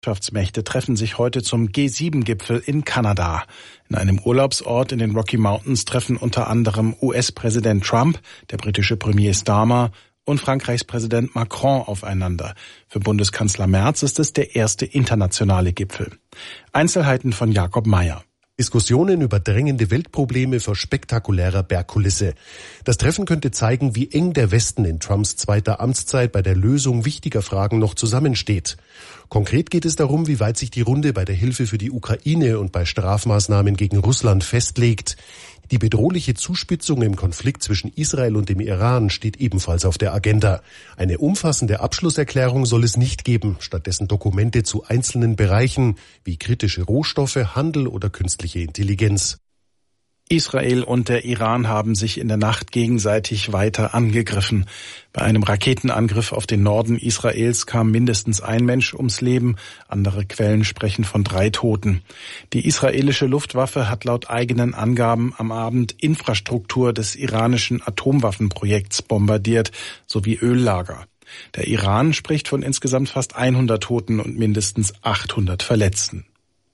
Wirtschaftsmächte treffen sich heute zum G7-Gipfel in Kanada. In einem Urlaubsort in den Rocky Mountains treffen unter anderem US-Präsident Trump, der britische Premier Starmer und Frankreichs Präsident Macron aufeinander. Für Bundeskanzler Merz ist es der erste internationale Gipfel. Einzelheiten von Jakob Mayer. Diskussionen über drängende Weltprobleme vor spektakulärer Bergkulisse. Das Treffen könnte zeigen, wie eng der Westen in Trumps zweiter Amtszeit bei der Lösung wichtiger Fragen noch zusammensteht. Konkret geht es darum, wie weit sich die Runde bei der Hilfe für die Ukraine und bei Strafmaßnahmen gegen Russland festlegt. Die bedrohliche Zuspitzung im Konflikt zwischen Israel und dem Iran steht ebenfalls auf der Agenda. Eine umfassende Abschlusserklärung soll es nicht geben, stattdessen Dokumente zu einzelnen Bereichen wie kritische Rohstoffe, Handel oder künstliche Intelligenz. Israel und der Iran haben sich in der Nacht gegenseitig weiter angegriffen. Bei einem Raketenangriff auf den Norden Israels kam mindestens ein Mensch ums Leben. Andere Quellen sprechen von 3 Toten. Die israelische Luftwaffe hat laut eigenen Angaben am Abend Infrastruktur des iranischen Atomwaffenprojekts bombardiert, sowie Öllager. Der Iran spricht von insgesamt fast 100 Toten und mindestens 800 Verletzten.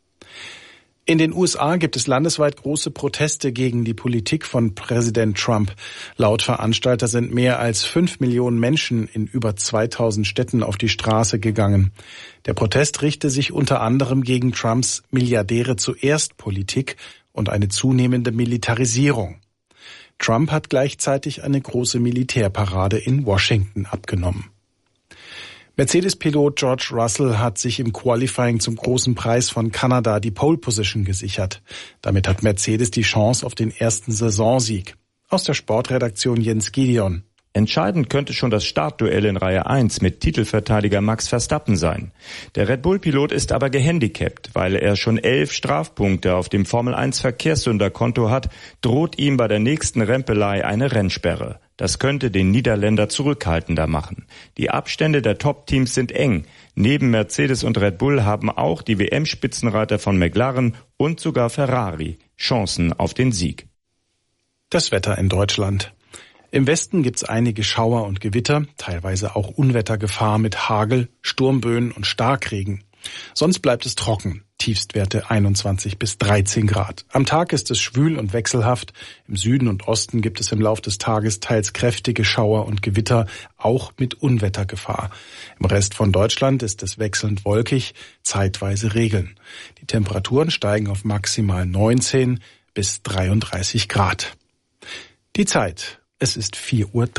In den USA gibt es landesweit große Proteste gegen die Politik von Präsident Trump. Laut Veranstalter sind mehr als 5 Millionen Menschen in über 2000 Städten auf die Straße gegangen. Der Protest richte sich unter anderem gegen Trumps Milliardäre-zuerst-Politik und eine zunehmende Militarisierung. Trump hat gleichzeitig eine große Militärparade in Washington abgenommen. Mercedes-Pilot George Russell hat sich im Qualifying zum großen Preis von Kanada die Pole Position gesichert. Damit hat Mercedes die Chance auf den ersten Saisonsieg. Aus der Sportredaktion Jens Gideon. Entscheidend könnte schon das Startduell in Reihe 1 mit Titelverteidiger Max Verstappen sein. Der Red Bull-Pilot ist aber gehandicapt, weil er schon 11 Strafpunkte auf dem Formel-1-Verkehrssünderkonto hat, droht ihm bei der nächsten Rempelei eine Rennsperre. Das könnte den Niederländer zurückhaltender machen. Die Abstände der Top-Teams sind eng. Neben Mercedes und Red Bull haben auch die WM-Spitzenreiter von McLaren und sogar Ferrari Chancen auf den Sieg. Das Wetter in Deutschland. Im Westen gibt's einige Schauer und Gewitter, teilweise auch Unwettergefahr mit Hagel, Sturmböen und Starkregen. Sonst bleibt es trocken, Tiefstwerte 21 bis 13 Grad. Am Tag ist es schwül und wechselhaft. Im Süden und Osten gibt es im Lauf des Tages teils kräftige Schauer und Gewitter, auch mit Unwettergefahr. Im Rest von Deutschland ist es wechselnd wolkig, zeitweise Regeln. Die Temperaturen steigen auf maximal 19 bis 33 Grad. Die Zeit. Es ist 4:03 Uhr.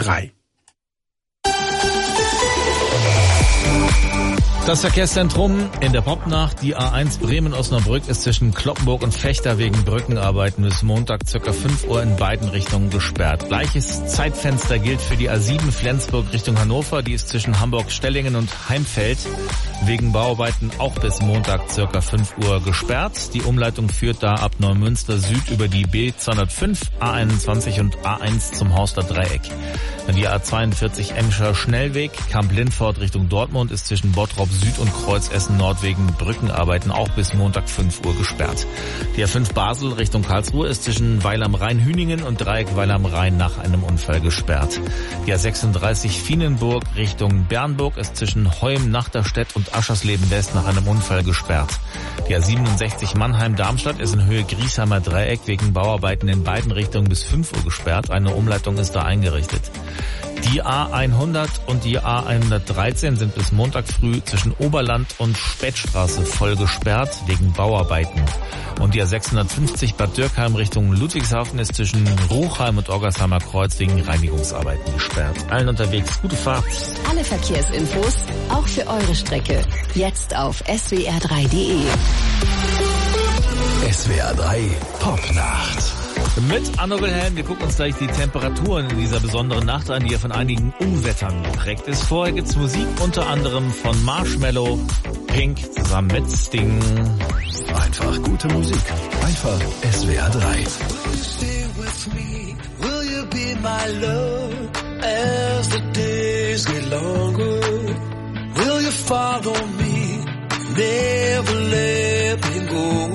Das Verkehrszentrum in der Popnacht, die A1 Bremen-Osnabrück, ist zwischen Cloppenburg und Vechta wegen Brückenarbeiten bis Montag ca. 5 Uhr in beiden Richtungen gesperrt. Gleiches Zeitfenster gilt für die A7 Flensburg Richtung Hannover, die ist zwischen Hamburg-Stellingen und Heimfeld wegen Bauarbeiten auch bis Montag ca. 5 Uhr gesperrt. Die Umleitung führt da ab Neumünster Süd über die B205, A21 und A1 zum Horster Dreieck. Die A42 Emscher Schnellweg, Kamp-Lindfort Richtung Dortmund ist zwischen Bottrop Süd und Kreuz Essen Nord wegen Brückenarbeiten auch bis Montag 5 Uhr gesperrt. Die A5 Basel Richtung Karlsruhe ist zwischen Weil am Rhein-Hüningen und Dreieck Weil am Rhein nach einem Unfall gesperrt. Die A36 Vienenburg Richtung Bernburg ist zwischen Heum-Nachterstedt und Aschersleben West nach einem Unfall gesperrt. Die A67 Mannheim-Darmstadt ist in Höhe Griesheimer Dreieck wegen Bauarbeiten in beiden Richtungen bis 5 Uhr gesperrt. Eine Umleitung ist da eingerichtet. Die A100 und die A113 sind bis Montag früh zwischen Oberland und Spätstraße voll gesperrt wegen Bauarbeiten. Und die A650 Bad Dürkheim Richtung Ludwigshafen ist zwischen Ruchheim und Orgersheimer Kreuz wegen Reinigungsarbeiten gesperrt. Allen unterwegs gute Fahrt. Alle Verkehrsinfos, auch für eure Strecke, jetzt auf swr3.de. SWR 3 Popnacht. Mit Anno Wilhelm, wir gucken uns gleich die Temperaturen in dieser besonderen Nacht an, die ja von einigen Unwettern geprägt ist. Vorher gibt's Musik, unter anderem von Marshmello, Pink zusammen mit Sting. Einfach gute Musik. Einfach SWR 3. Stay with me. Will you be my love as the days get longer? Will you follow me? Never let me go.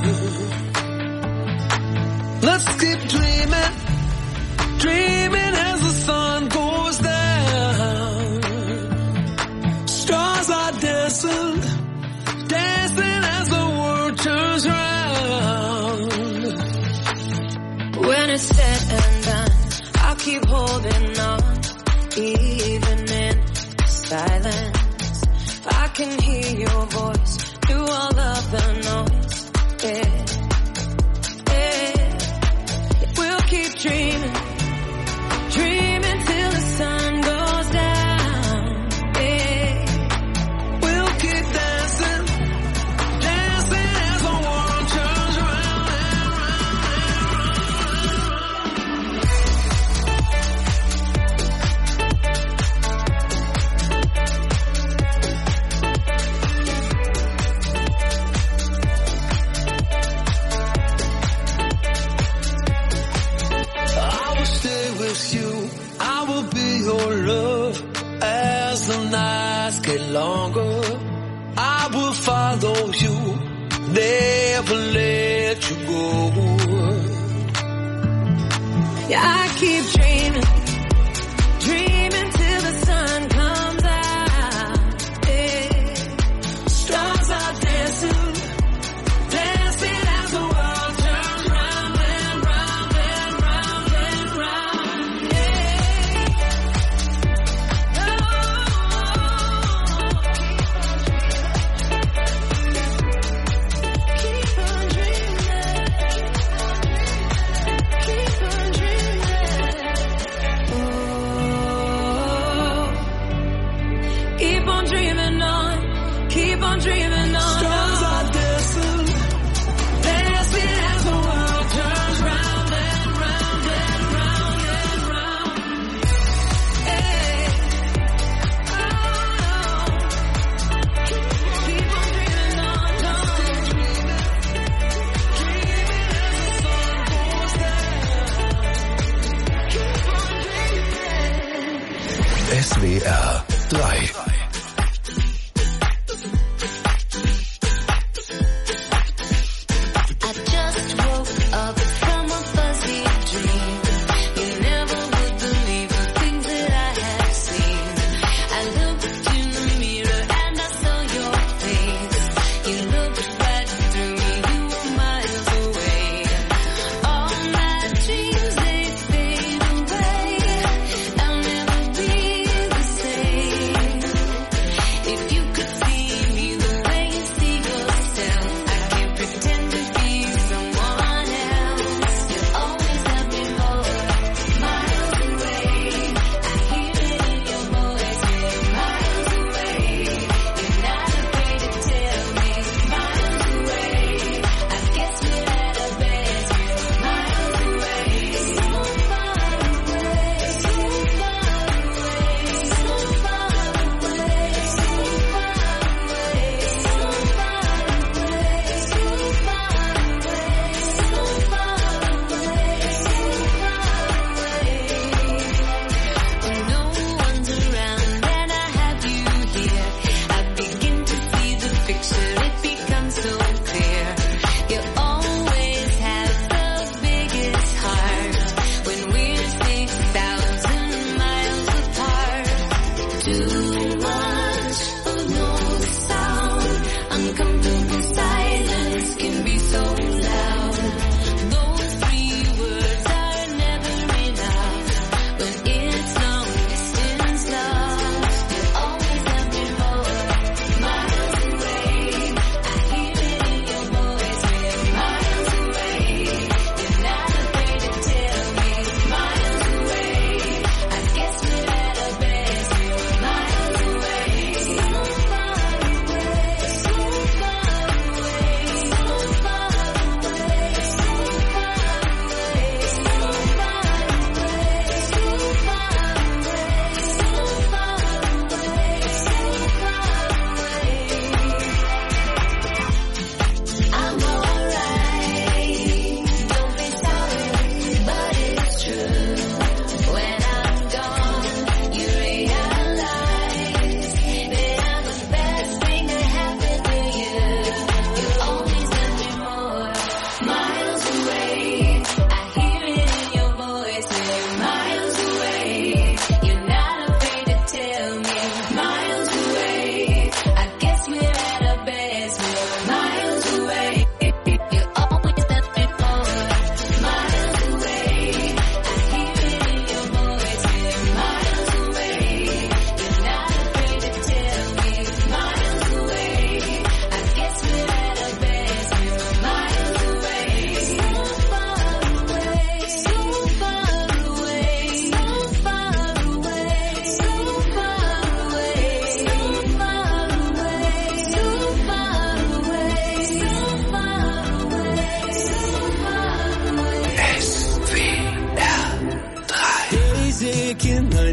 Let's keep dreaming, dreaming as the sun goes down. Stars are dancing it's said and done, I'll keep holding on, even in silence. I can hear your voice through all of the noise. Yeah, yeah. We'll keep dreaming, dreaming till the sun goes down. Yeah, we'll keep dancing, dancing as the world turns round and I will be your love as the nights get longer. I will follow you, never let you go. Yeah, I keep dreaming, dreaming till the sun comes out. Yeah. Stars are dancing, dancing as the world turns round and round and round and round. Keep on dreaming.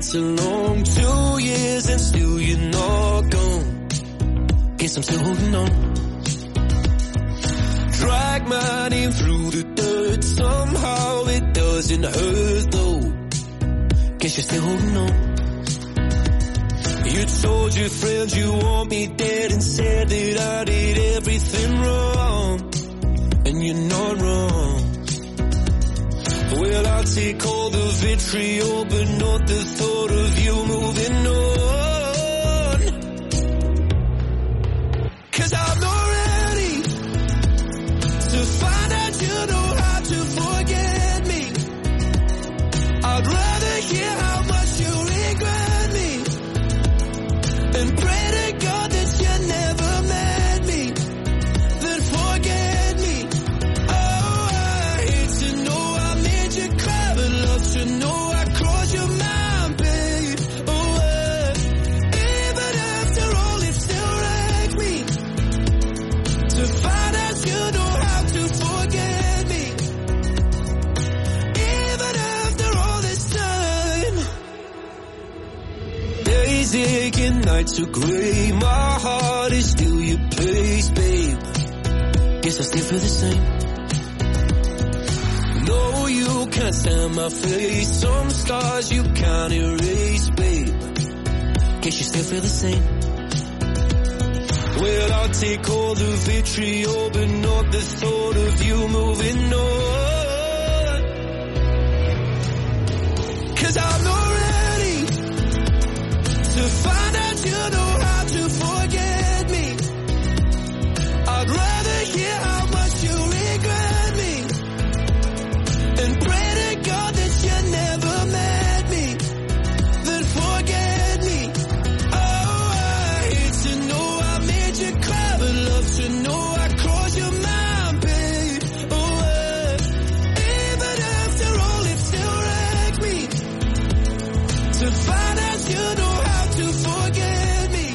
so long, 2 years and still you're not gone. Guess I'm still holding on. Drag my name through the dirt, somehow it doesn't hurt though. Guess you're still holding on. You told your friends you want me dead and said that I did everything wrong. And you're not wrong. Well, I'll take all the vitriol, but not the thought of you moving on. 'Cause I'm not ready to find out you know how to forget me. I'd rather hear how much you regret me and pray to God that you never met me, then forget me. Oh, I hate to know I made you cry, but love to know I crossed your mind, babe. Oh, even after all, it still wrecked me to find out you know how to forget me. Even after all this time, days aching, nights are gray, my heart is still your place, babe. Guess I still feel the same. No, you can't stand my face, some scars you can't erase, babe. Guess you still feel the same. Well, I'll take all the vitriol, but not the thought of you moving on. 'Cause I'm not ready to find out you know how to forget me. I'd rather hear how much you regret me and pray to God that you never met me, then forget me. Oh, I hate to know I made you cry, but love to know I crossed your mind, babe. Oh, even after all, it still wrecked me to find out you know how to forget me.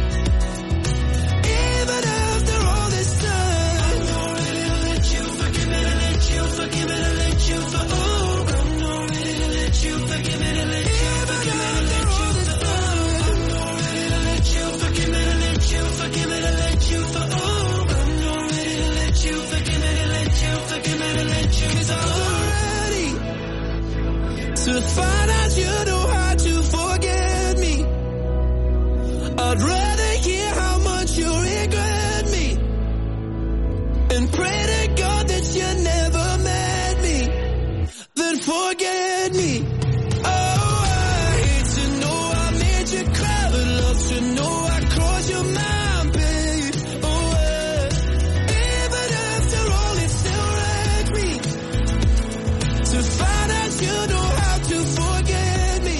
Even after all this time, I'm not ready to let you forgive me, to let you forgive me, to let you for. Oh, I'm not ready to let you forgive me, to let you forgive me, to let you for. I'm not ready to let you forgive me, to let you forgive me, to let you for. Oh, I'm not ready to let you forgive me, to let you forgive me, to let you. 'Cause I'm not ready to find out you know how to forget me. I'd rather hear how much you regret me and pray to God that you never met me, then forget me. Oh, I hate to know I made you cry, but love to know I crossed your mind, babe. Oh, even after all, it still wrecked me to find out you know how to forget me.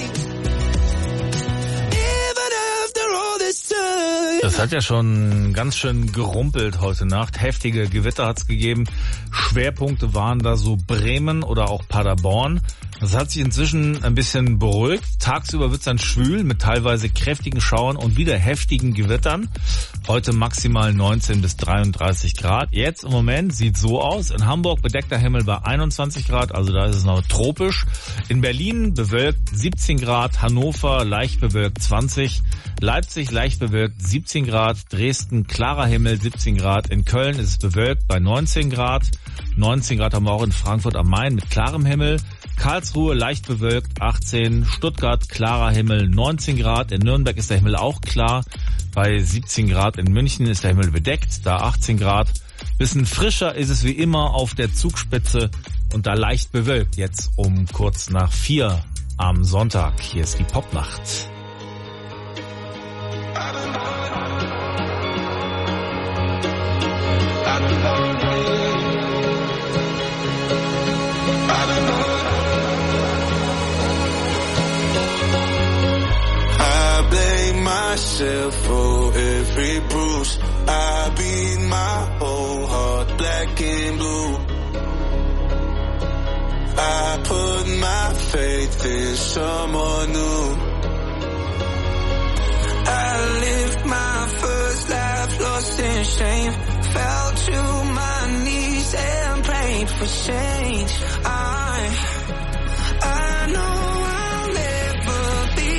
Even after all this time. Das hat ja schon ganz schön gerumpelt heute Nacht. Heftige Gewitter hat's gegeben. Schwerpunkte waren da so Bremen oder auch Paderborn. Das hat sich inzwischen ein bisschen beruhigt. Tagsüber wird's dann schwül mit teilweise kräftigen Schauern und wieder heftigen Gewittern. Heute maximal 19 bis 33 Grad. Jetzt im Moment sieht so aus. In Hamburg bedeckter Himmel bei 21 Grad, also da ist es noch tropisch. In Berlin bewölkt 17 Grad, Hannover leicht bewölkt 20, Leipzig leicht bewölkt 17 Grad, Dresden klarer Himmel 17 Grad, in Köln ist es bewölkt bei 19 Grad. 19 Grad haben wir auch in Frankfurt am Main mit klarem Himmel. Karlsruhe leicht bewölkt 18, Stuttgart klarer Himmel 19 Grad, in Nürnberg ist der Himmel auch klar, bei 17 Grad in München ist der Himmel bedeckt, da 18 Grad. Bisschen frischer ist es wie immer auf der Zugspitze und da leicht bewölkt, jetzt um kurz nach 4 am Sonntag. Hier ist die Popnacht. Myself for every bruise. I beat my whole heart black and blue. I put my faith in someone new. I lived my first life lost in shame. Fell to my knees and prayed for change. I know I'll never be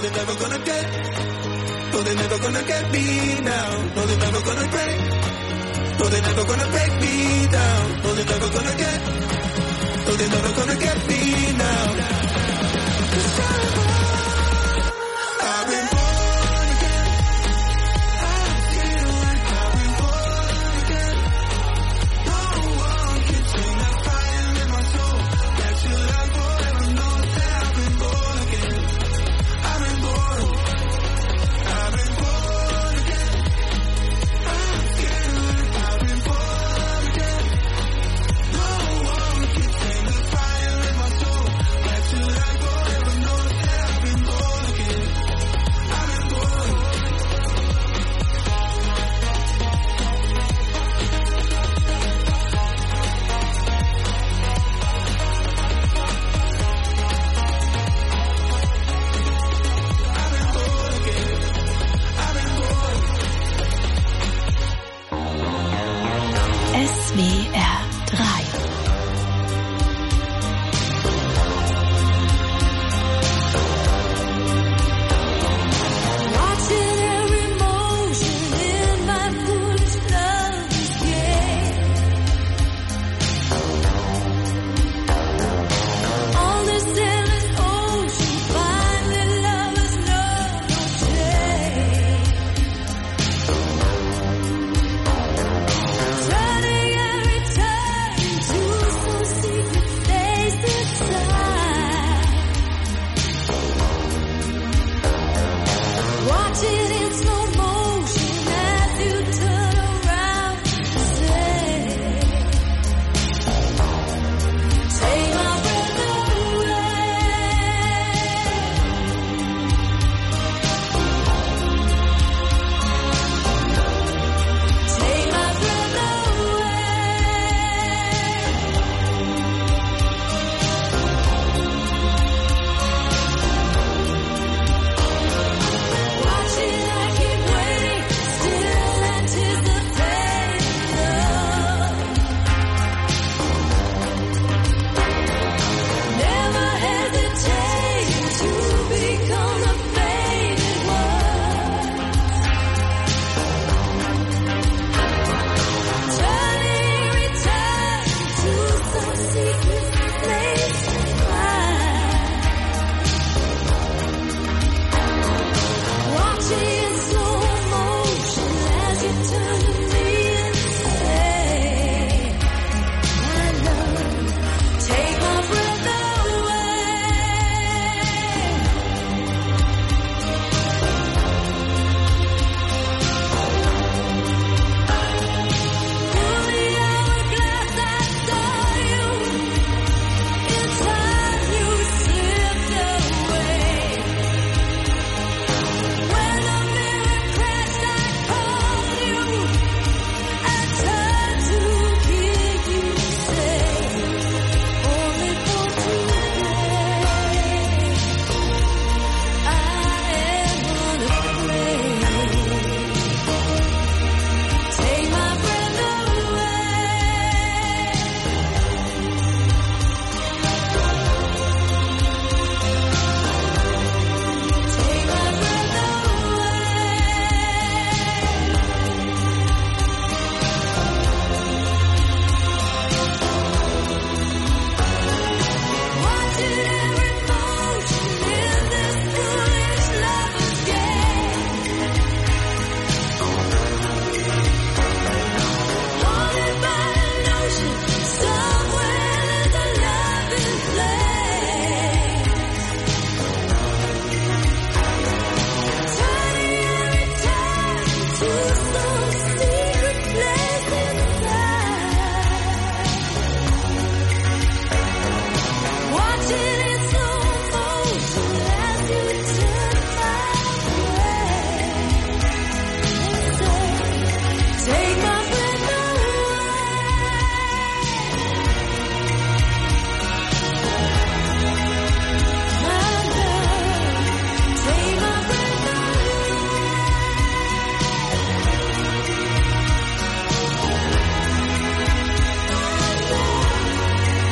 they're never gonna get. No, they're never gonna get me now. No, they're never gonna break. No, they're never gonna break me down. No, they're never gonna get. No, they're never gonna get me now. 'Cause I've been born again. I feel like I've been born again. No one can tame that fire in my soul. That you love forever knows that I've been born again. I've been born. I've been born again. I feel like I've been born again. No one can tame the fire in my soul.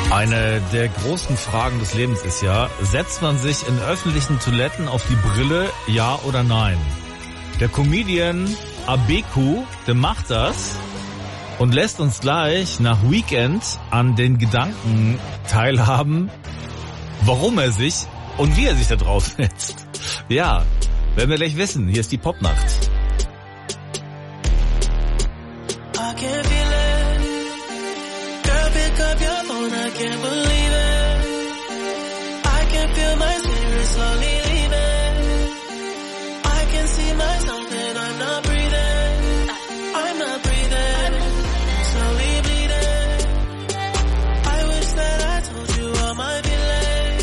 Eine der großen Fragen des Lebens ist ja, setzt man sich in öffentlichen Toiletten auf die Brille, ja oder nein? Der Comedian Abeku, der macht das und lässt uns gleich nach Weekend an den Gedanken teilhaben, warum er sich und wie er sich da drauf setzt. Ja, werden wir gleich wissen. Hier ist die Popnacht. I can't feel it. Girl, pick up your phone, I can't believe it. I can feel my spirit slowly leaving. I can see myself and I'm not breathing. I'm not breathing. Slowly bleeding. I wish that I told you all my feelings.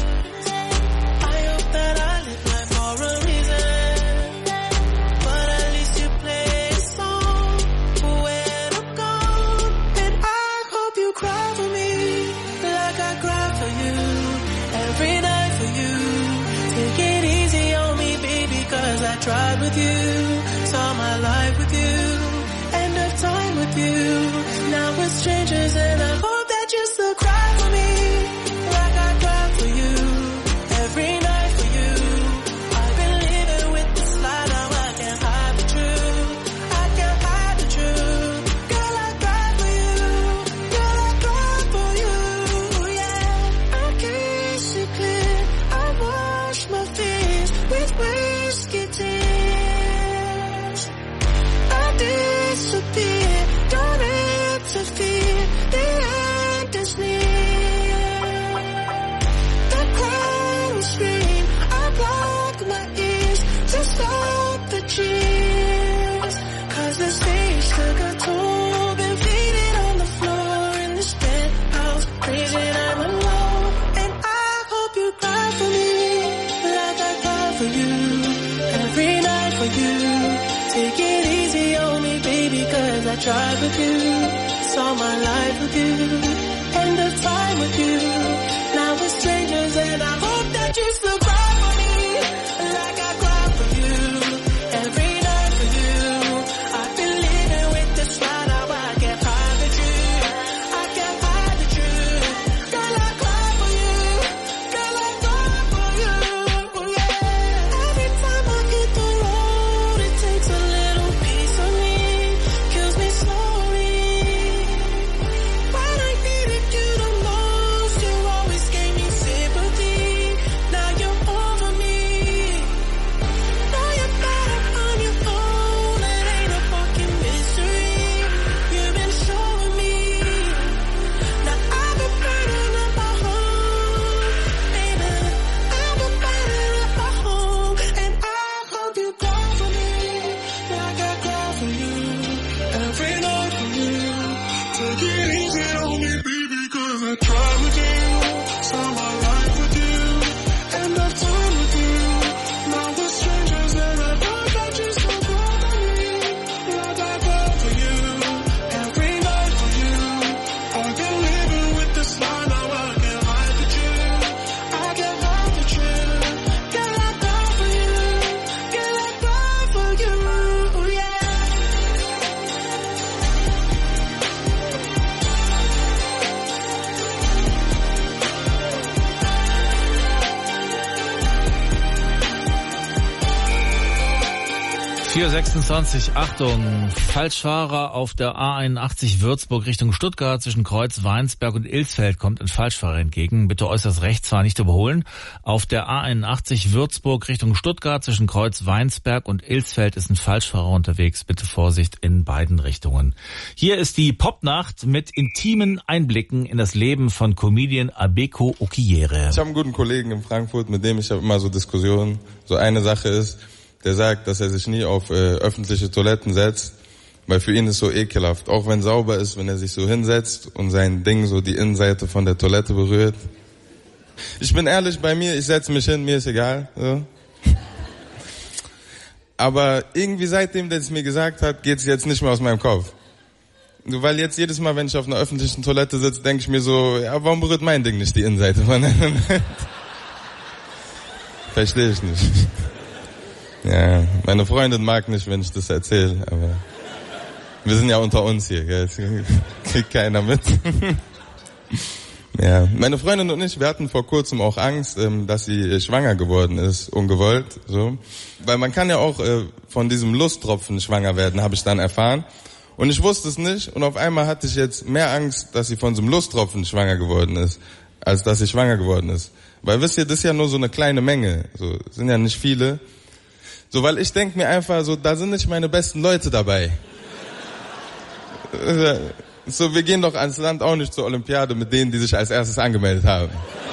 I hope that I live life for a reason. But at least you play a song when I'm gone. And I hope you cry for me like I cry for you. Every night for you. Take it easy on me, baby, cause I tried with you. Saw my life with you. End of time with you. Now we're strangers and I hope that you still cry for me like I cry for you. Every night for you. I've been living with this lie, now I can't hide the truth. I can't hide the truth. Girl, I cry for you. Girl, I cry for you. Yeah, I can see clear. I wash my face with whiskey tears. I disappear. Don't interfere. The end is near. The crowd will scream. I block my ears to stop the cheers. Cause the stage took a toll. Been faded on the floor in this penthouse. Crazy and I'm alone. And I hope you cry for me like I cry for you. Every night for you. Take it easy on me, baby, cause I tried with you. Saw my life with you. End of time with you. Now we're strangers and I hope that you still cry for me like I cry for you. Every night for you. I've been living with this lie, now I can't hide the truth. I can't hide the truth. Girl, I cry for you. Girl, I cry for you. Yeah. Every time I hit the road, it takes a little piece of me. Kills me slowly. When I needed you the most, you always gave me sympathy. Now you're over me. Now you're better on your own. It ain't a fucking mystery. You've been showing me. Now I've been burning up my home, baby. I've been burning up my home, and I hope you cry for me like I cry for you. Every night for you. Take it easy on me, baby, cause I tried with you. Saw my life with you. End of time with you. Now we're strangers and I hope that you still cry for me like I cry for you. Every night for you. I've been living with this lie, now I can't hide the truth. I can't hide the truth. Girl, I cry for you. Girl, I cry for you. Yeah. (4:26), Achtung, Falschfahrer auf der A81 Würzburg Richtung Stuttgart zwischen Kreuz Weinsberg und Ilsfeld kommt ein Falschfahrer entgegen. Bitte äußerst rechts fahren, nicht überholen. Auf der A81 Würzburg Richtung Stuttgart zwischen Kreuz Weinsberg und Ilsfeld ist ein Falschfahrer unterwegs. Bitte Vorsicht in beiden Richtungen. Hier ist die Popnacht mit intimen Einblicken in das Leben von Comedian Abeku Okiere. Ich habe einen guten Kollegen in Frankfurt, mit dem ich habe immer so Diskussionen. So eine Sache ist, der sagt, dass er sich nie auf öffentliche Toiletten setzt, weil für ihn ist so ekelhaft. Auch wenn sauber ist, wenn er sich so hinsetzt und sein Ding so die Innenseite von der Toilette berührt. Ich bin ehrlich bei mir, ich setze mich hin, mir ist egal. So. Aber irgendwie seitdem, der es mir gesagt hat, geht es jetzt nicht mehr aus meinem Kopf. Weil jetzt jedes Mal, wenn ich auf einer öffentlichen Toilette sitze, denke ich mir so, ja, warum berührt mein Ding nicht die Innenseite von der Toilette? Verstehe ich nicht. Ja, meine Freundin mag nicht, wenn ich das erzähle, aber wir sind ja unter uns hier, gell? Das kriegt keiner mit. Ja, meine Freundin und ich, wir hatten vor kurzem auch Angst, dass sie schwanger geworden ist, ungewollt, so. Weil man kann ja auch von diesem Lusttropfen schwanger werden, habe ich dann erfahren. Und ich wusste es nicht und auf einmal hatte ich jetzt mehr Angst, dass sie von so einem Lusttropfen schwanger geworden ist, als dass sie schwanger geworden ist. Weil wisst ihr, das ist ja nur so eine kleine Menge, so sind ja nicht viele. So, weil ich denke mir einfach so, da sind nicht meine besten Leute dabei. So, wir gehen doch ans Land auch nicht zur Olympiade mit denen, die sich als erstes angemeldet haben.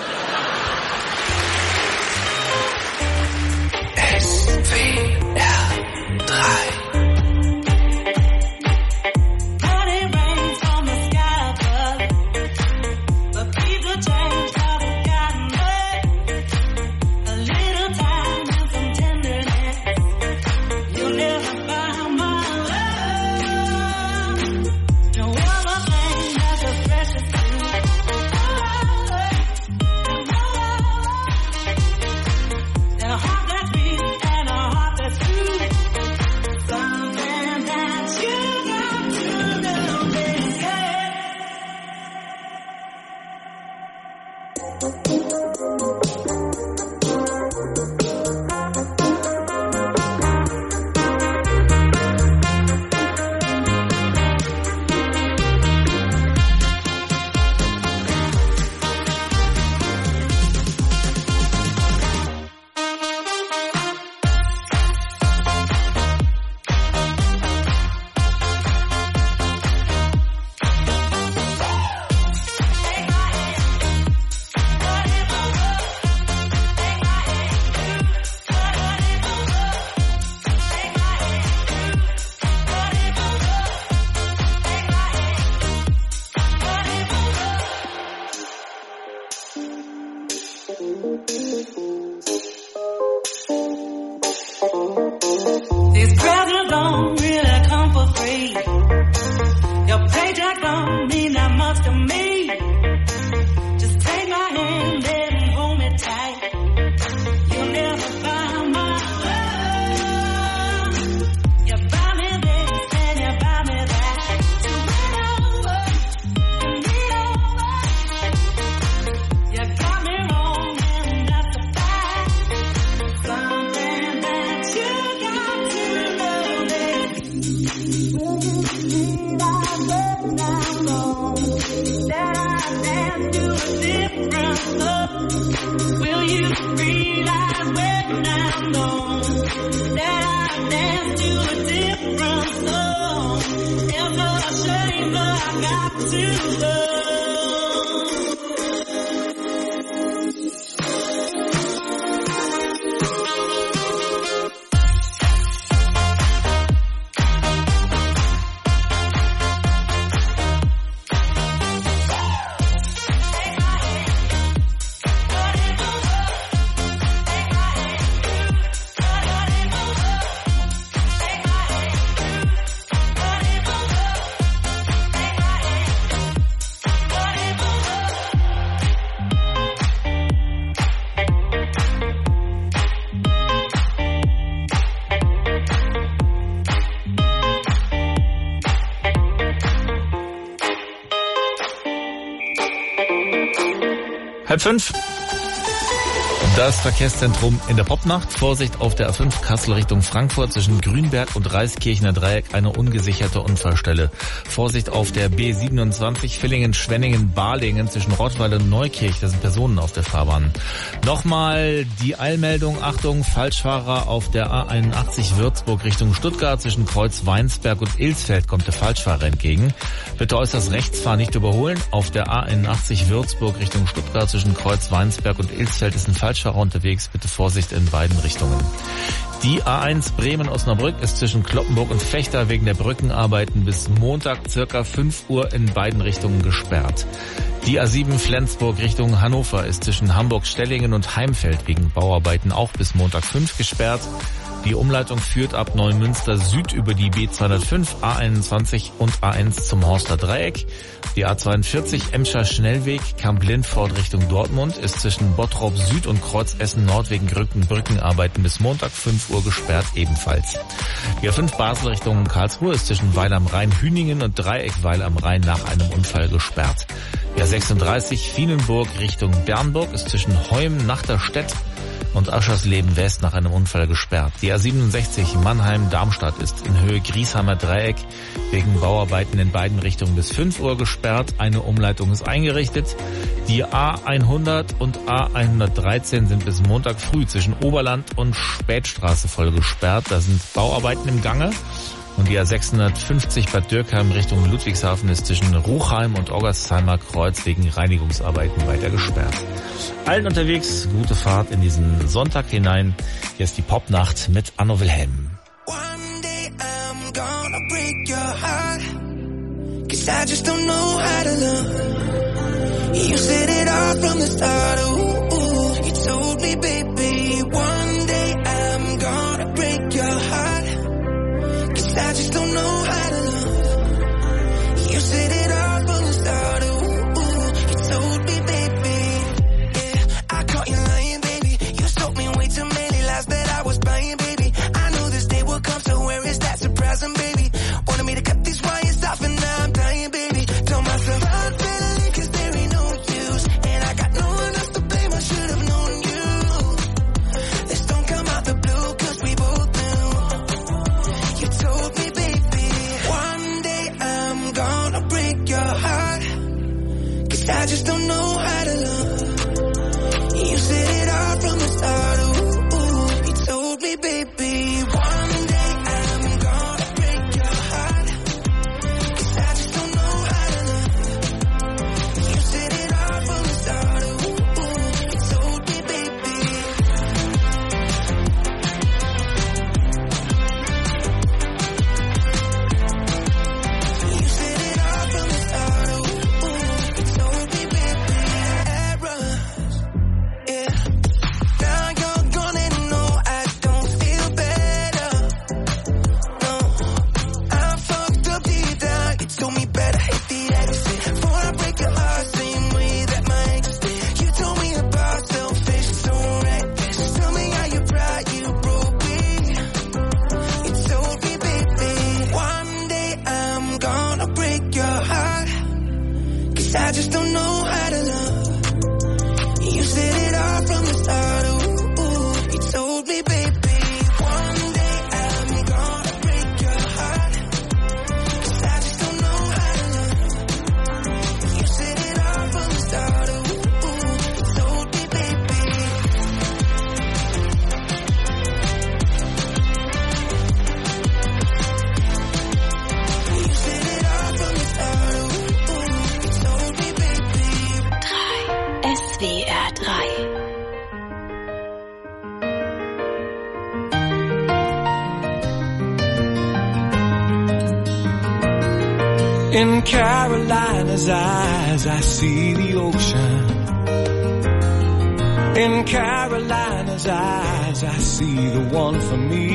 These presents don't really come for free. Your paycheck don't mean that much to me. Just take my hand and hold me tight. You'll never find my love. You buy me this and you buy me that. So win over and lean over. You got me wrong and that's a fact. Something that you got to know that will you realize when I'm gone that I dance to a different song? It's a shame, but I got to love. Halb fünf. Das Verkehrszentrum in der Popnacht. Vorsicht auf der A5 Kassel Richtung Frankfurt zwischen Grünberg und Reiskirchener Dreieck, eine ungesicherte Unfallstelle. Vorsicht auf der B27 Villingen-Schwenningen-Balingen zwischen Rottweil und Neukirch. Da sind Personen auf der Fahrbahn. Nochmal die Eilmeldung. Achtung, Falschfahrer auf der A81 Würzburg Richtung Stuttgart zwischen Kreuz Weinsberg und Ilsfeld kommt der Falschfahrer entgegen. Bitte äußerst rechts fahren, nicht überholen. Auf der A81 Würzburg Richtung Stuttgart zwischen Kreuz Weinsberg und Ilsfeld ist ein Falschfahrer unterwegs, bitte Vorsicht in beiden Richtungen. Die A1 Bremen-Osnabrück ist zwischen Cloppenburg und Vechta wegen der Brückenarbeiten bis Montag circa 5 Uhr in beiden Richtungen gesperrt. Die A7 Flensburg Richtung Hannover ist zwischen Hamburg-Stellingen und Heimfeld wegen Bauarbeiten auch bis Montag 5 gesperrt. Die Umleitung führt ab Neumünster Süd über die B205, A21 und A1 zum Horster Dreieck. Die A42 Emscher Schnellweg Kamp-Lindfort Richtung Dortmund ist zwischen Bottrop Süd und Kreuz Essen Nord wegen Brückenarbeiten bis Montag 5 Uhr gesperrt ebenfalls. Die A5 Basel Richtung Karlsruhe ist zwischen Weil am Rhein Hüningen und Dreieck Weil am Rhein nach einem Unfall gesperrt. Die A36 Fienenburg Richtung Bernburg ist zwischen Heum Nachterstedt und Aschersleben West nach einem Unfall gesperrt. Die A67 Mannheim-Darmstadt ist in Höhe Griesheimer Dreieck wegen Bauarbeiten in beiden Richtungen bis 5 Uhr gesperrt. Eine Umleitung ist eingerichtet. Die A100 und A113 sind bis Montag früh zwischen Oberland und Spätstraße voll gesperrt. Da sind Bauarbeiten im Gange. Und die A650 Bad Dürkheim Richtung Ludwigshafen ist zwischen Ruchheim und Oggersheimer Kreuz wegen Reinigungsarbeiten weiter gesperrt. Allen unterwegs gute Fahrt in diesen Sonntag hinein. Hier ist die Popnacht mit Anno Wilhelm. One day I'm gonna break your heart, 'cause I just don't know how to love. You said it all from the start, ooh, you told me, baby, one day I'm gonna break your heart, 'cause I just don't know how to love. You said it all from the start, ooh, you told me, baby, yeah, I caught you lying, baby, you sold me way too many lies that I was buying, baby. I knew this day would come, so where is that surprising, baby? Wanted me to cut these wires off and now I'm dying, baby. Told myself I'd better leave 'cause there ain't no use, and I got no one else to blame, I should have known you. This don't come out the blue 'cause we both knew. You told me, baby, one day I'm gonna break your heart, 'cause I just don't know how to love. You said it all from the start, ooh, you told me, baby, one day I'm gonna break your heart, 'cause I just don't know how to love. You said it all from the start, ooh, you told me, baby. You said it all from the start, ooh, you told me, baby. Errors, yeah. Now you're gone and no, I don't feel better. No, I'm fucked up deep down. You told me better hit the exit before I break your heart, same way that my ex did. You told me about selfish, so reckless. Tell me how you pride, you broke me. You told me, baby, one day I'm gonna break your heart, 'cause I just don't know how to love. You said it all from the start, ooh, you told me, baby, one day I'm gonna break your heart, 'cause I just don't know how to love. You said it all from the start, ooh, you told me, baby. You said it all from the start, ooh, you told me, baby. SWR 3. In Carolina's eyes, I see the ocean. In Carolina's eyes, I see the one for me.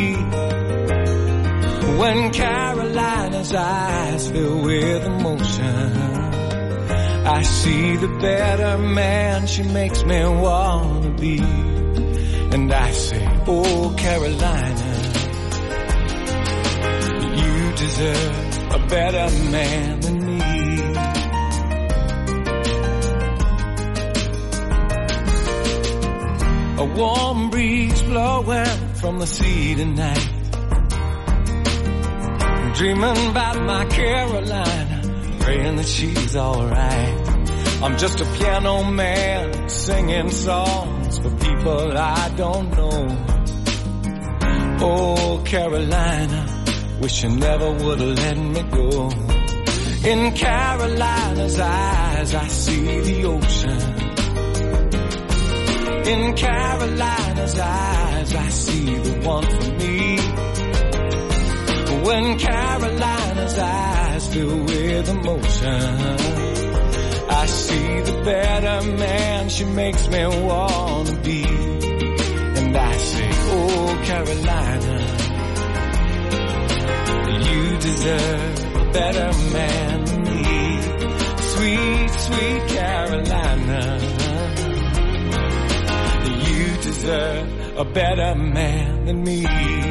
When Carolina's eyes fill with emotion, I see the better man she makes me wanna be. And I say, oh Carolina, you deserve a better man than me. A warm breeze blowing from the sea tonight, dreaming about my Carolina, praying that she's alright. I'm just a piano man singing songs for people I don't know. Oh Carolina, wish you never would have let me go. In Carolina's eyes, I see the ocean. In Carolina's eyes, I see the one for me. When Carolina's eyes fill with emotion, I see the better man she makes me wanna be. And I say, oh Carolina, you deserve a better man than me. Sweet, sweet Carolina, you deserve a better man than me.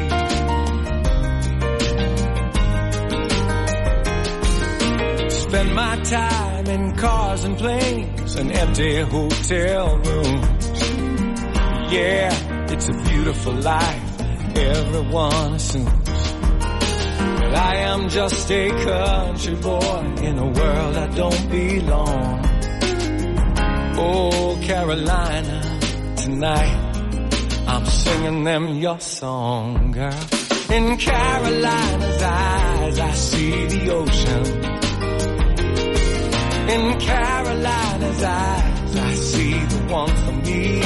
Spend my time in cars and planes and empty hotel rooms. Yeah, it's a beautiful life, everyone assumes. But I am just a country boy in a world I don't belong. Oh, Carolina, tonight I'm singing them your song, girl. In Carolina's eyes I see the ocean. In Carolina's eyes, I see the one for me.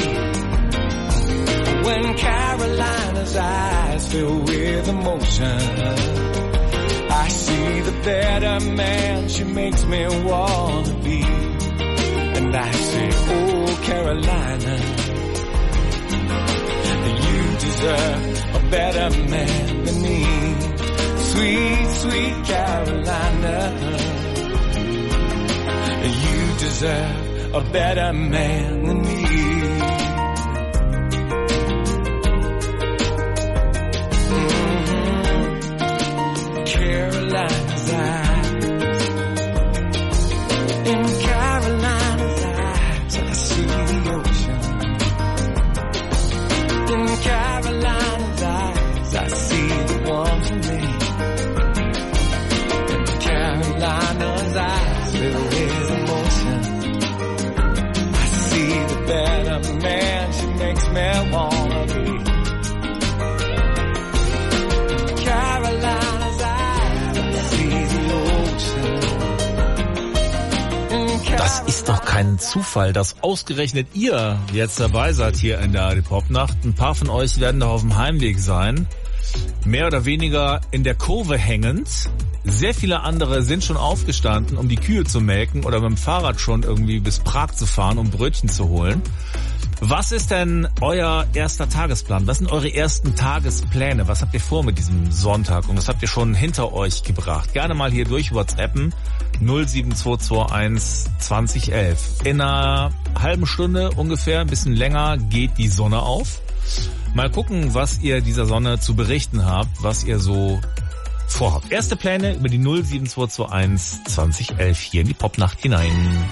When Carolina's eyes fill with emotion, I see the better man she makes me wanna be. And I say, oh Carolina, you deserve a better man than me. Sweet, sweet Carolina, you deserve a better man than me. Carolina's eyes, in Carolina's eyes, I see the ocean. In Carolina's eyes, I see the one for me. In Carolina's eyes, there is emotion. I see the better man she makes me wanna be. Carolina's eyes, I see the ocean. Das ist doch kein Zufall, dass ausgerechnet ihr jetzt dabei seid hier in der Popnacht. Ein paar von euch werden doch auf dem Heimweg sein, mehr oder weniger in der Kurve hängend. Sehr viele andere sind schon aufgestanden, um die Kühe zu melken oder mit dem Fahrrad schon irgendwie bis Prag zu fahren, um Brötchen zu holen. Was ist denn euer erster Tagesplan? Was sind eure ersten Tagespläne? Was habt ihr vor mit diesem Sonntag? Und was habt ihr schon hinter euch gebracht? Gerne mal hier durch WhatsAppen 07221 2011. In einer halben Stunde ungefähr, ein bisschen länger, geht die Sonne auf. Mal gucken, was ihr dieser Sonne zu berichten habt, was ihr so vorhabt. Erste Pläne über die 07221 2011 hier in die Popnacht hinein.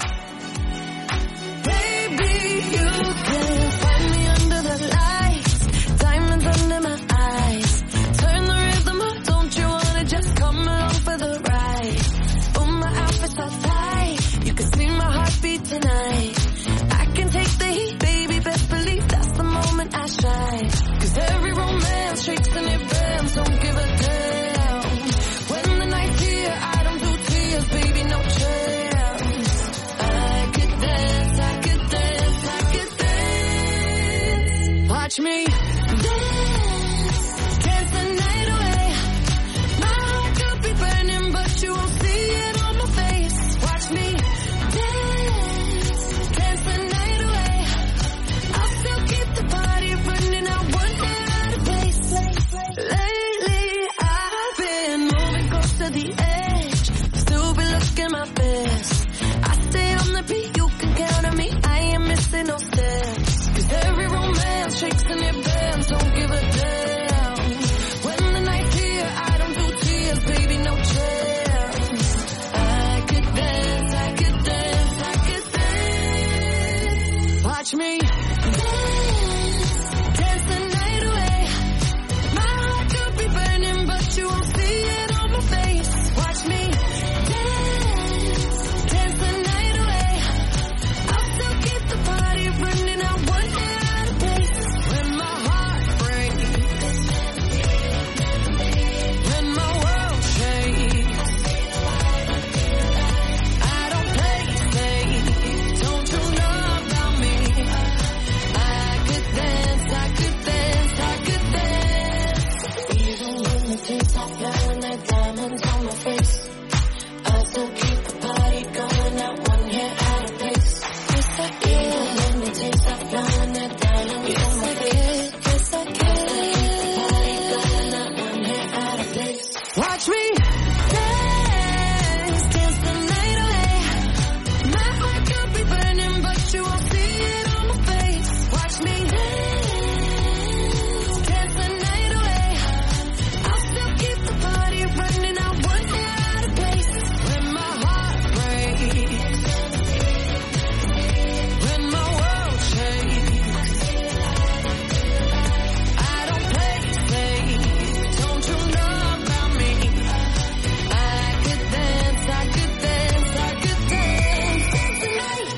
Watch me dance, dance the night away. My heart could be burning, but you won't see it on my face. Watch me dance, dance the night away. I'll still keep the party running, I won't get out of place. Lately I've been moving close to the edge, still be looking my best. I stay on the beat, you can count on me, I ain't missing no steps. 'Cause every romance shakes and it bends, don't give a damn. When the night's here, I don't do tears, baby, no chance. I could dance, I could dance, I could dance. Watch me dance, dance the night away. My heart could be burning, but you won't see it on my face. Watch me dance, dance the night away. I'll still keep the party running, I won't get out of place. When my heart breaks, when my world shakes, I don't play safe, don't you know about me? I could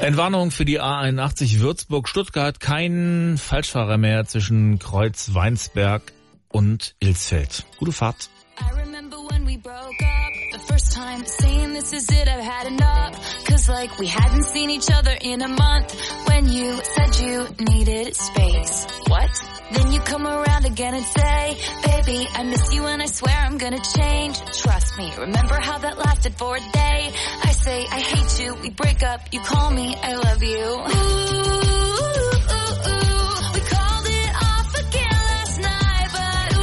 Entwarnung für die A81 Würzburg-Stuttgart. Kein Falschfahrer mehr zwischen Kreuz-Weinsberg und Ilsfeld. Gute Fahrt. I remember when we broke up the first time, saying this is it, I've had enough. Cause like we hadn't seen each other in a month. When you said you needed space. What? Then you come around again and say, baby, I miss you and I swear I'm gonna change. Trust me, remember how that lasted for a day? I say I hate you, we break up, you call me, I love you. Ooh. We called it off again last night, but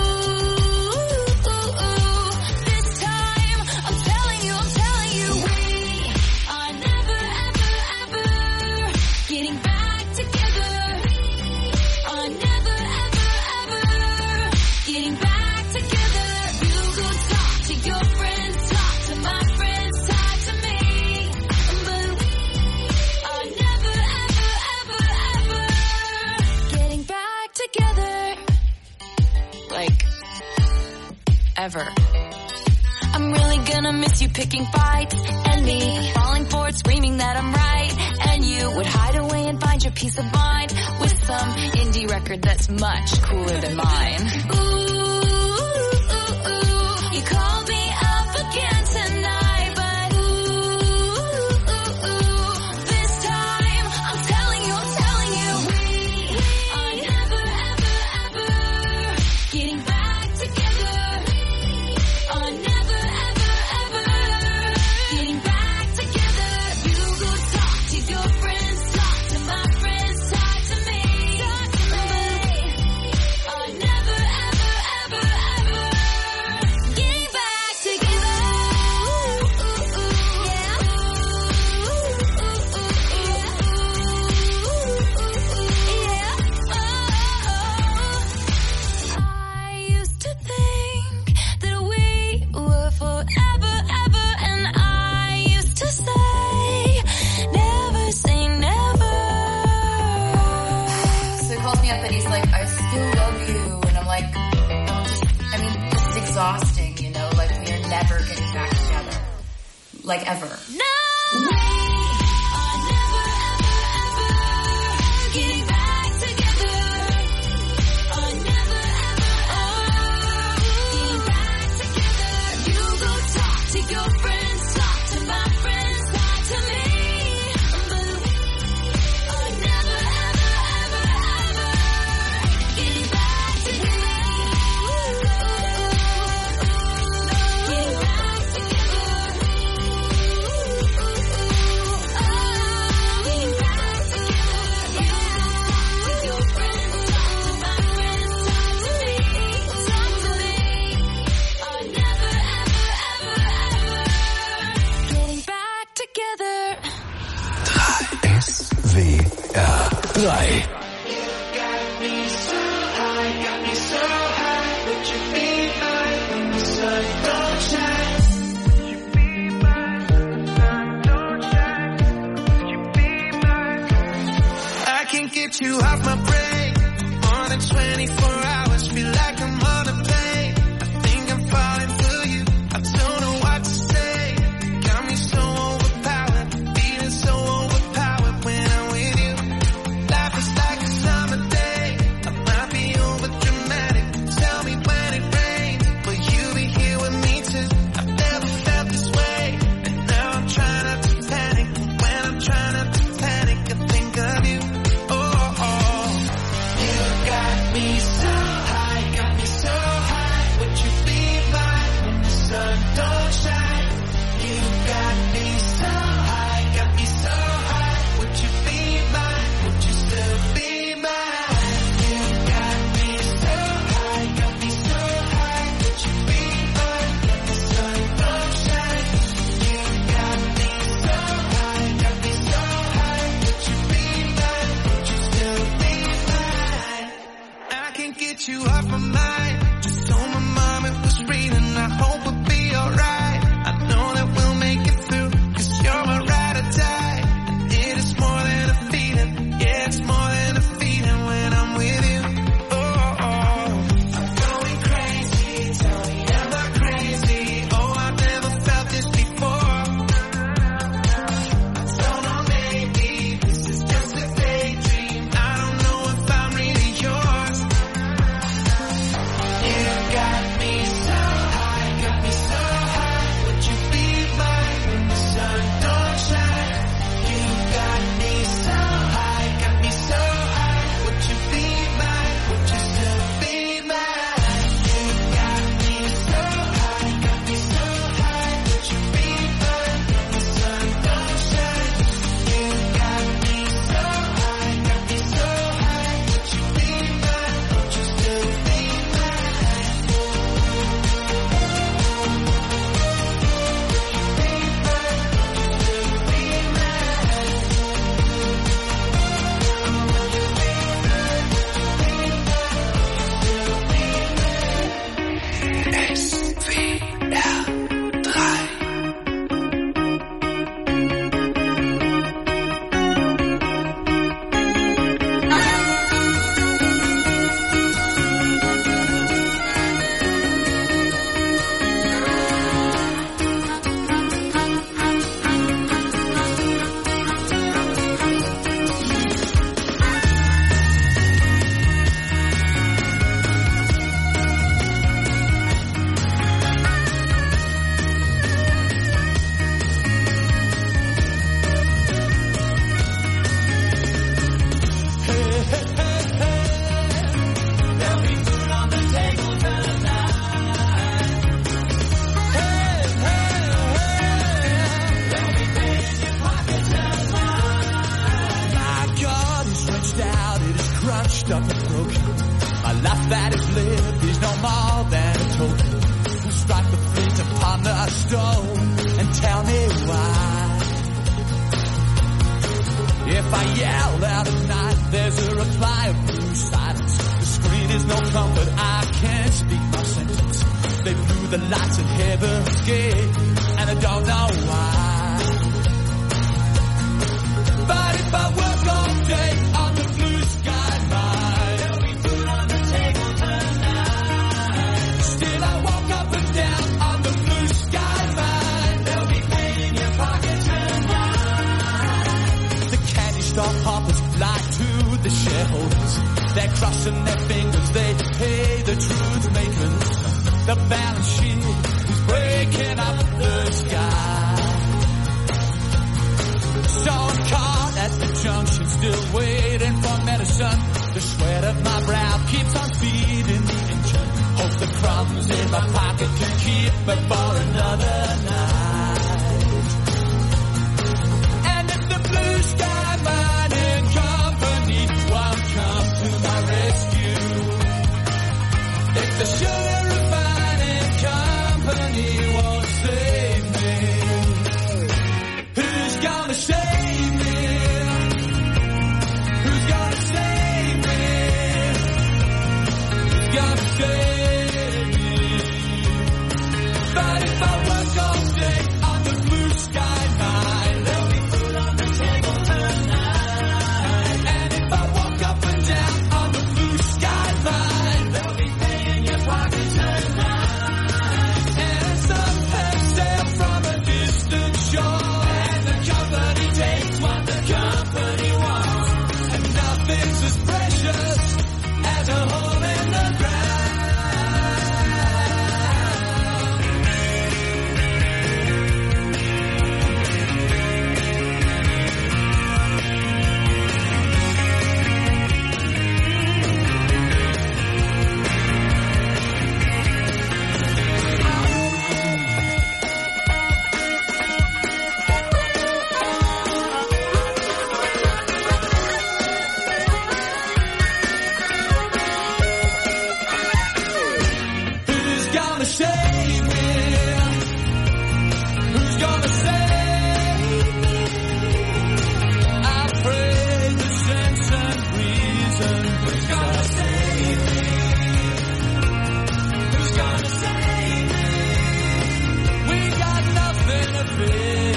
this time I'm telling you, we are never, ever, ever getting back together. Are never, ever getting back together. You go talk to your friends, talk to my friends, talk to me. But we are never, ever getting back together. Like, ever. I'm really gonna miss you picking fights and me falling for it, screaming that I'm right. And you would hide away and find your peace of mind with some indie record that's much cooler than mine. You called me up again tonight, but this time I'm telling you, we are never, ever getting back together. Are never, ever getting back together. You go talk to your friends, talk to my friends, talk to me. Talk to me. Are never, ever getting back together. I used to think that we were forever, ever, and I used to say, never say never. So he calls me up and he's like, I still love you. And I'm like, this is exhausting, you know, like we are never getting back together. Like ever. No! We are never, ever getting back together. Are never, ever getting back together. You go talk to your friends, talk to my friends, talk to me. But we are never, ever getting back together. Getting back SWR 3. I can't get you off my brain. More than 24 hours, feel like I'm on a plane. I think I'm falling for you. I don't know what to say. Got me so overpowered, feeling so overpowered when I'm with you. Life is like a summer day. I might be over dramatic. Tell me when it rains, will you be here with me too? I've never felt this way, and now I'm trying not to panic. When I'm trying not to panic, I think of you. You off my mind. Just told my mom it was raining. I hope it'll be alright. I know that we'll make it through, 'cause you're my ride or die. And it is more than a feeling. Yeah, it's more than a feeling when I'm with you. Oh, I'm going crazy. Tell me am I crazy? Oh, I've never felt this before. I don't know, maybe crunched up and broken. My life that is lived is no more than a token. Strike the flint upon the stone and tell me why. If I yell out at night, there's a reply of blue silence. The screen is no comfort, I can't speak my sentence. They blew the lights at heaven's gate, and I don't know why. But if I work all day on the blue sky mine, there'll be food on the table tonight. Still I walk up and down on the blue sky mine, there'll be pain in your pocket tonight. The candy store hoppers fly to the shareholders. They're crossing their fingers, they pay the truth makers. The balance sheet is breaking up the sky. So I'm caught at the junction, still waiting for medicine. The sweat of my brow keeps on feeding the engine. Hope the crumbs in my pocket can keep me for another night. And if the blue sky mining company won't come to my rescue, if the sugar refining company won't save me, who's gonna save me? Who's gonna save me? Who's gonna save me? But if I work all day on the blue sky mine, there'll be food on the table tonight. And if I walk up and down on the blue sky mine, there'll be pay in your pocket tonight. And some have sailed from a distant shore, and the company takes what the company wants, and nothing's as precious as a hole in the ground. Who's gonna save me? Who's gonna save me? I pray that sense and reason. Who's gonna save me? Who's gonna save me? We got nothing to fear.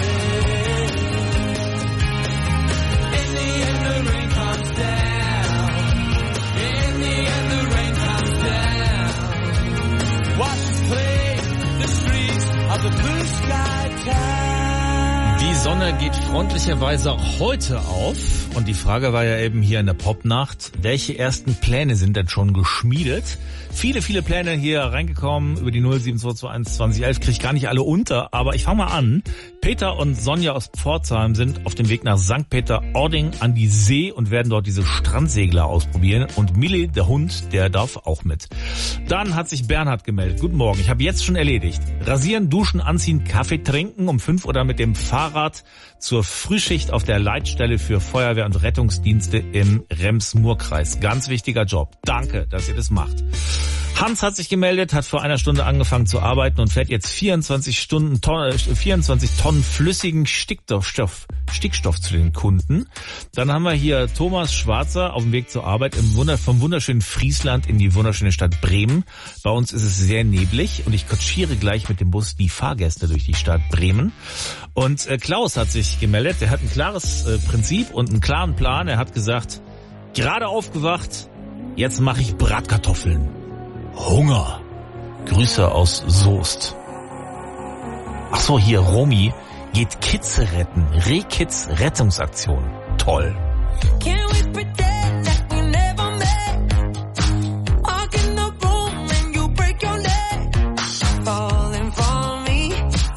In the end the rain comes down. In the end the rain comes down. Watch us play the streets of the blue sky town. Die Sonne geht freundlicherweise auch heute auf. Und die Frage war ja eben hier in der Popnacht, welche ersten Pläne sind denn schon geschmiedet? Viele, viele Pläne hier reingekommen über die 07221 2011, kriege ich gar nicht alle unter, aber ich fange mal an. Peter und Sonja aus Pforzheim sind auf dem Weg nach St. Peter-Ording an die See und werden dort diese Strandsegler ausprobieren. Und Millie, der Hund, der darf auch mit. Dann hat sich Bernhard gemeldet. Guten Morgen, ich habe jetzt schon erledigt. Rasieren, duschen, anziehen, Kaffee trinken, um 5 oder mit dem Fahrrad zur Frühschicht auf der Leitstelle für Feuerwehr und Rettungsdienste im Rems-Murr-Kreis. Ganz wichtiger Job. Danke, dass ihr das macht. Hans hat sich gemeldet, hat vor einer Stunde angefangen zu arbeiten und fährt jetzt 24 Tonnen flüssigen Stickstoff zu den Kunden. Dann haben wir hier Thomas Schwarzer auf dem Weg zur Arbeit vom wunderschönen Friesland in die wunderschöne Stadt Bremen. Bei uns ist es sehr neblig und ich kutschiere gleich mit dem Bus die Fahrgäste durch die Stadt Bremen. Und Klaus hat sich gemeldet, der hat ein klares Prinzip und einen klaren Plan. Er hat gesagt, gerade aufgewacht, jetzt mache ich Bratkartoffeln. Hunger. Grüße aus Soest. Ach so, hier Romy geht Kitze retten. Rehkitz Rettungsaktion. Toll. Can we pretend that we never met? Walk in the room and you break your neck. Falling for me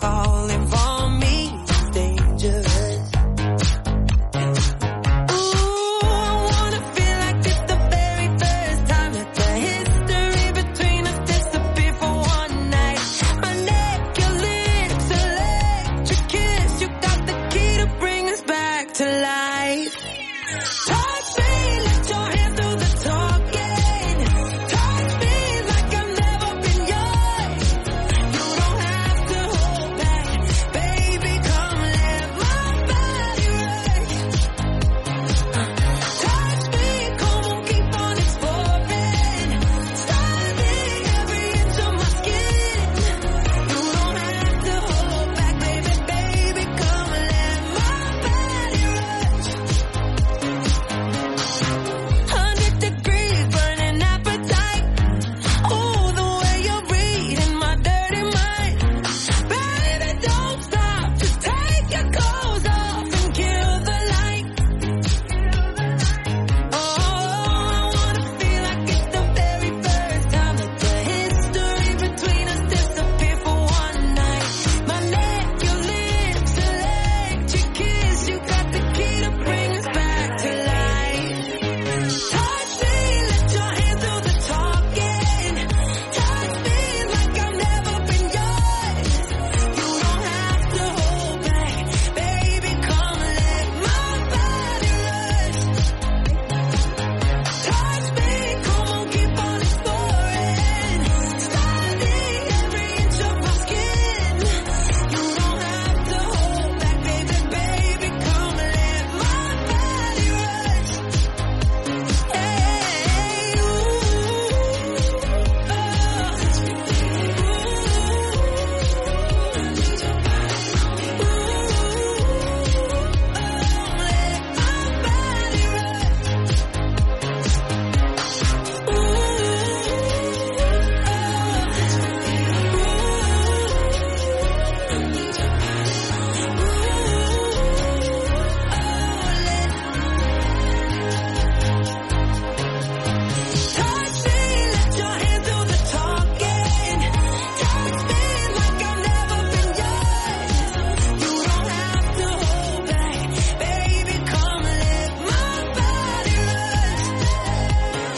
is dangerous. Ooh, I wanna feel like it's the very first time that the history between us disappear for one night. My neck, your lips, electric kiss. You got the key to bring us back to life. Touch me.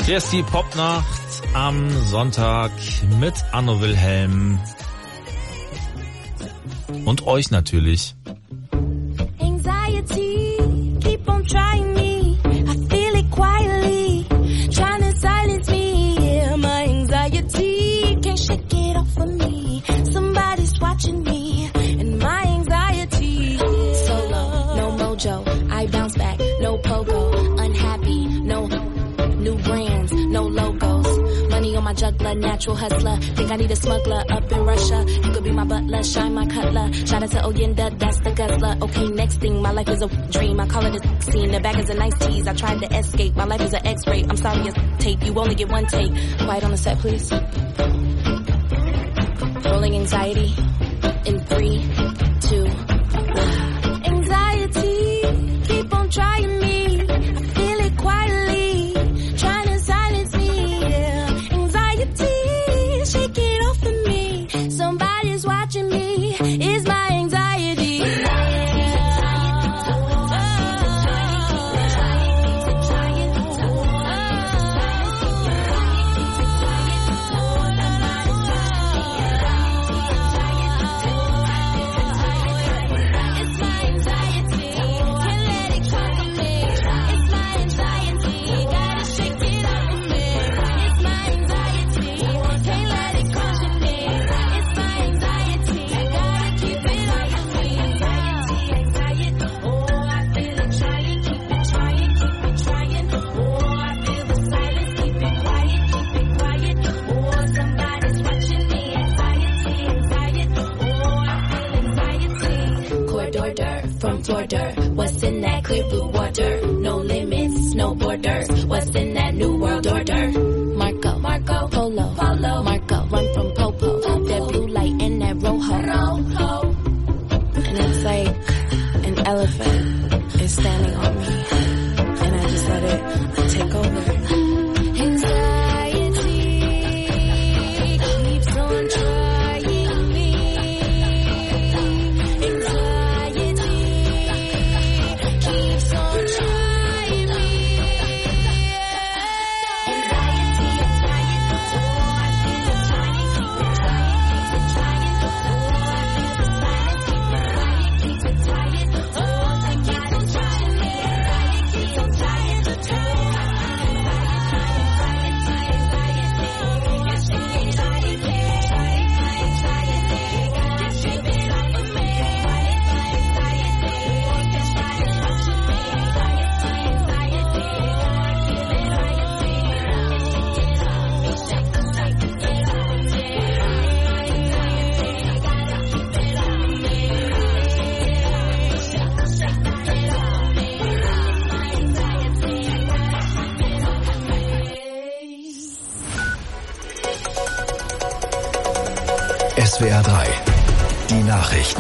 Hier ist die Popnacht am Sonntag mit Anno Wilhelm und euch natürlich. Anxiety, keep on trying me. I feel it quietly, trying to silence me. Yeah, my anxiety can't shake it off of me. Somebody's watching me, and my anxiety. Solo, no mojo, I bounce back, no pogo. Unhappy, no new brands, no logos. Money on my juggler, natural hustler. Think I need a smuggler up in Russia. You could be my butler, shine my cutler. Shout out to Oyenda, that's the guzzler. Okay, next thing, my life is a dream. I call it a scene. The bag is a nice tease. I tried to escape. My life is an X-ray. I'm sorry, it's tape. You only get one take. Quiet on the set, please. Rolling anxiety in 3, 2, 1. Anxiety, keep on trying me. I feel it quietly, trying to silence me. Yeah, anxiety, shake it off of me. Somebody's watching me. Is my anxiety? From border, what's in that clear blue water? No limits, no borders. What's in that new world order? Marco, Marco, Polo, Polo, Marco, run from Popo. That blue light in that rojo. And it's like an elephant is standing on me, and I just let it take over. SWR 3, die Nachrichten.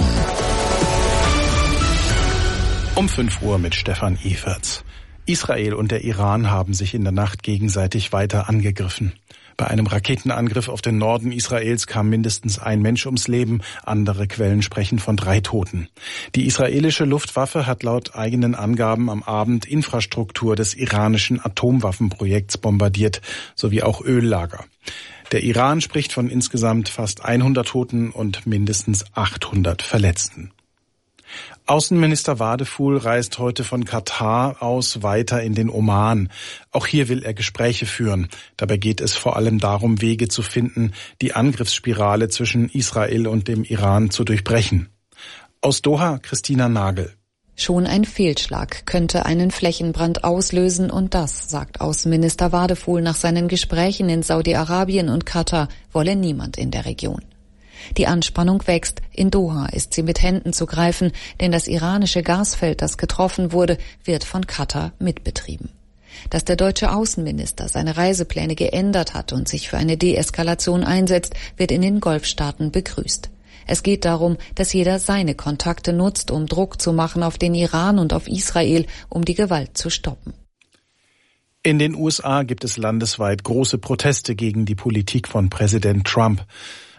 Um 5 Uhr mit Stefan Eferts. Israel und der Iran haben sich in der Nacht gegenseitig weiter angegriffen. Bei einem Raketenangriff auf den Norden Israels kam mindestens ein Mensch ums Leben. Andere Quellen sprechen von 3 Toten. Die israelische Luftwaffe hat laut eigenen Angaben am Abend Infrastruktur des iranischen Atomwaffenprojekts bombardiert, sowie auch Öllager. Der Iran spricht von insgesamt fast 100 Toten und mindestens 800 Verletzten. Außenminister Wadefuhl reist heute von Katar aus weiter in den Oman. Auch hier will er Gespräche führen. Dabei geht es vor allem darum, Wege zu finden, die Angriffsspirale zwischen Israel und dem Iran zu durchbrechen. Aus Doha, Christina Nagel. Schon ein Fehlschlag könnte einen Flächenbrand auslösen und das, sagt Außenminister Wadefuhl nach seinen Gesprächen in Saudi-Arabien und Katar, wolle niemand in der Region. Die Anspannung wächst. In Doha ist sie mit Händen zu greifen, denn das iranische Gasfeld, das getroffen wurde, wird von Katar mitbetrieben. Dass der deutsche Außenminister seine Reisepläne geändert hat und sich für eine Deeskalation einsetzt, wird in den Golfstaaten begrüßt. Es geht darum, dass jeder seine Kontakte nutzt, um Druck zu machen auf den Iran und auf Israel, um die Gewalt zu stoppen. In den USA gibt es landesweit große Proteste gegen die Politik von Präsident Trump.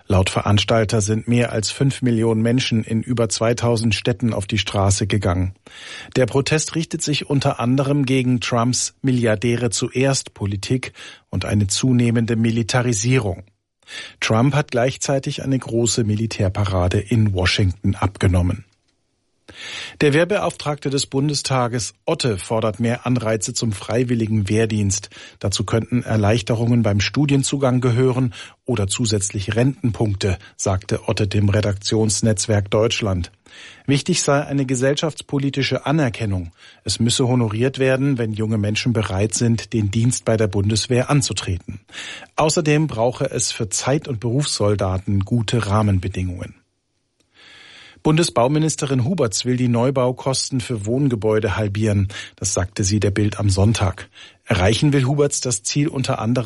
Laut Veranstalter sind mehr als 5 Millionen Menschen in über 2000 Städten auf die Straße gegangen. Der Protest richtet sich unter anderem gegen Trumps Milliardäre zuerst Politik und eine zunehmende Militarisierung. Trump hat gleichzeitig eine große Militärparade in Washington abgenommen. Der Wehrbeauftragte des Bundestages Otte fordert mehr Anreize zum freiwilligen Wehrdienst. Dazu könnten Erleichterungen beim Studienzugang gehören oder zusätzlich Rentenpunkte, sagte Otte dem Redaktionsnetzwerk Deutschland. Wichtig sei eine gesellschaftspolitische Anerkennung. Es müsse honoriert werden, wenn junge Menschen bereit sind, den Dienst bei der Bundeswehr anzutreten. Außerdem brauche es für Zeit- und Berufssoldaten gute Rahmenbedingungen. Bundesbauministerin Huberts will die Neubaukosten für Wohngebäude halbieren. Das sagte sie der Bild am Sonntag. Erreichen will Huberts das Ziel unter anderem